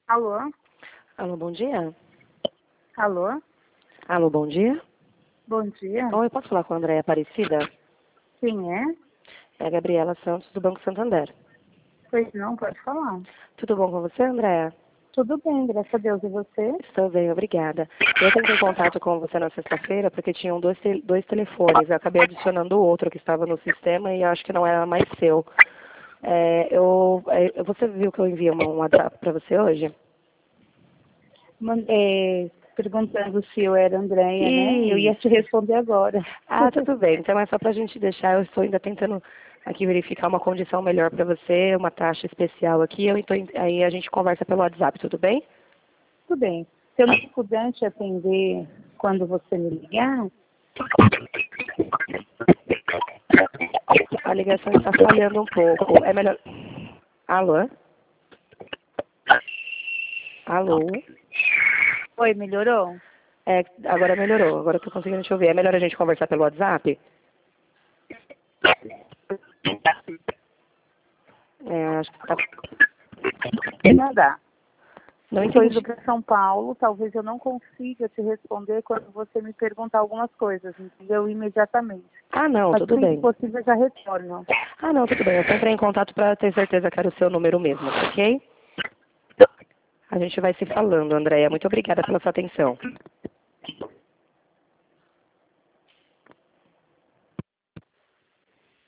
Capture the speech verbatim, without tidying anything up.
Alô? Alô, bom dia. Alô? Alô, bom dia. Bom dia. Oi, posso falar com a Andréia Aparecida? Quem é? É a Gabriela Santos, do Banco Santander. Pois não, pode falar. Tudo bom com você, Andréia? Tudo bem, graças a Deus. E você? Estou bem, obrigada. Eu tentei contato com você na sexta-feira porque tinham dois, te- dois telefones. Eu acabei adicionando o outro que estava no sistema e eu acho que não era mais seu. É, eu, é, você viu que eu enviei uma- um WhatsApp para você hoje? Man- é, perguntando se eu era Andréia, né? Eu ia te Isso. responder agora. Ah, tudo bem. Então é só para a gente deixar. Eu estou ainda tentando aqui verificar uma condição melhor para você, uma taxa especial aqui. Eu estou, aí a gente conversa pelo WhatsApp, tudo bem? Tudo bem. Se eu não puder te atender quando você me ligar, A ligação está falhando um pouco. É melhor. Alô? Alô? oi, melhorou? É, agora melhorou. Agora eu estou conseguindo te ouvir. É melhor a gente conversar pelo WhatsApp? É, acho que tá. Não dá. Não Estou indo entendi. para São Paulo, talvez eu não consiga te responder quando você me perguntar algumas coisas, entendeu? Imediatamente. Ah, não, Mas tudo assim que bem. possível eu já retorno. Ah, não, tudo bem. Eu só entrei em contato para ter certeza que era o seu número mesmo, ok? A gente vai se falando, Andréia. Muito obrigada pela sua atenção.